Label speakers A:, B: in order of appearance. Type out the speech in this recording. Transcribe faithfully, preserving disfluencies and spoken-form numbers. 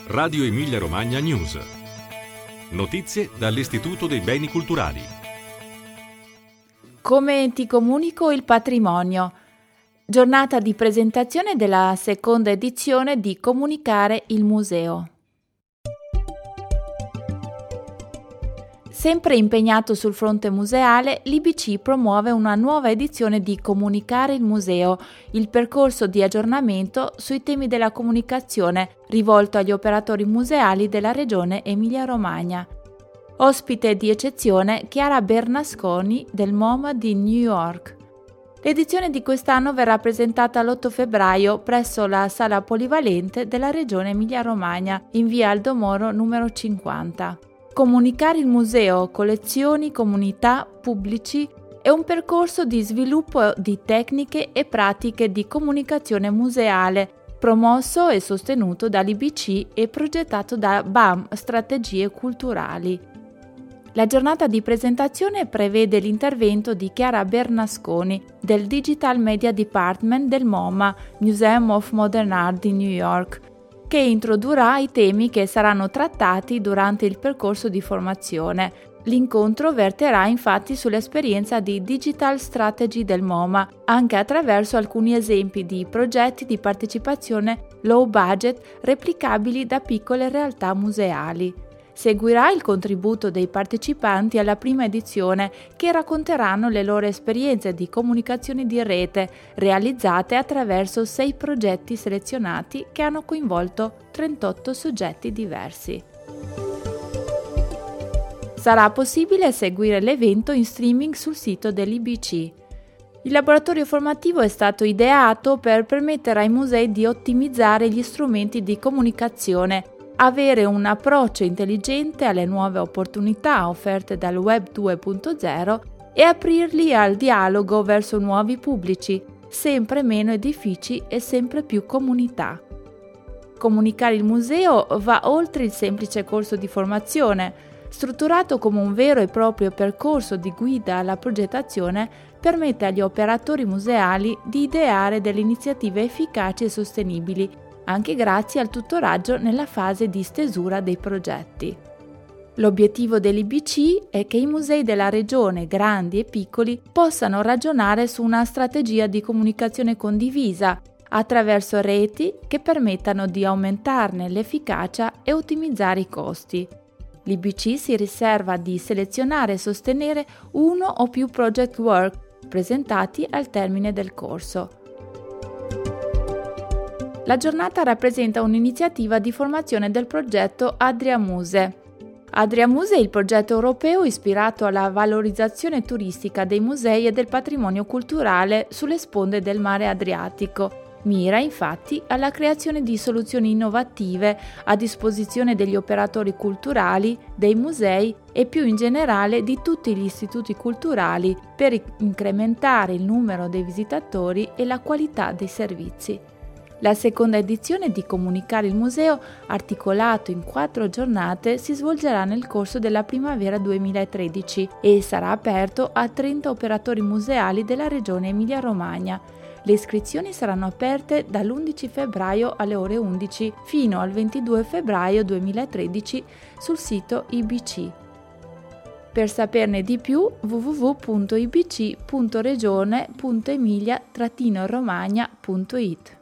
A: Radio Emilia Romagna News. Notizie dall'Istituto dei Beni Culturali.
B: Come ti comunico il patrimonio? Giornata di presentazione della seconda edizione di Comunicare il Museo. Sempre impegnato sul fronte museale, l'I B C promuove una nuova edizione di Comunicare il Museo, il percorso di aggiornamento sui temi della comunicazione rivolto agli operatori museali della regione Emilia-Romagna. Ospite di eccezione Chiara Bernasconi del MoMA di New York. L'edizione di quest'anno verrà presentata l'otto febbraio presso la Sala Polivalente della regione Emilia-Romagna in via Aldo Moro numero cinquanta. Comunicare il museo, collezioni, comunità, pubblici è un percorso di sviluppo di tecniche e pratiche di comunicazione museale, promosso e sostenuto dall'I B C e progettato da B A M Strategie Culturali. La giornata di presentazione prevede l'intervento di Chiara Bernasconi del Digital Media Department del MoMA, Museum of Modern Art di New York, che introdurrà i temi che saranno trattati durante il percorso di formazione. L'incontro verterà infatti sull'esperienza di Digital Strategy del MoMA, anche attraverso alcuni esempi di progetti di partecipazione low budget replicabili da piccole realtà museali. Seguirà il contributo dei partecipanti alla prima edizione che racconteranno le loro esperienze di comunicazione di rete realizzate attraverso sei progetti selezionati che hanno coinvolto trentotto soggetti diversi. Sarà possibile seguire l'evento in streaming sul sito dell'I B C. Il laboratorio formativo è stato ideato per permettere ai musei di ottimizzare gli strumenti di comunicazione, avere un approccio intelligente alle nuove opportunità offerte dal Web due punto zero e aprirli al dialogo verso nuovi pubblici, sempre meno edifici e sempre più comunità. Comunicare il museo va oltre il semplice corso di formazione. Strutturato come un vero e proprio percorso di guida alla progettazione, permette agli operatori museali di ideare delle iniziative efficaci e sostenibili, anche grazie al tutoraggio nella fase di stesura dei progetti. L'obiettivo dell'I B C è che i musei della regione, grandi e piccoli, possano ragionare su una strategia di comunicazione condivisa attraverso reti che permettano di aumentarne l'efficacia e ottimizzare i costi. L'I B C si riserva di selezionare e sostenere uno o più project work presentati al termine del corso. La giornata rappresenta un'iniziativa di formazione del progetto Adriamuse. Adriamuse è il progetto europeo ispirato alla valorizzazione turistica dei musei e del patrimonio culturale sulle sponde del mare Adriatico. Mira infatti alla creazione di soluzioni innovative a disposizione degli operatori culturali, dei musei e più in generale di tutti gli istituti culturali per incrementare il numero dei visitatori e la qualità dei servizi. La seconda edizione di Comunicare il Museo, articolato in quattro giornate, si svolgerà nel corso della primavera duemilatredici e sarà aperto a trenta operatori museali della regione Emilia-Romagna. Le iscrizioni saranno aperte dall'undici febbraio alle ore undici fino al ventidue febbraio duemilatredici sul sito I B C. Per saperne di più w w w punto i b c punto regione punto emilia romagna punto i t.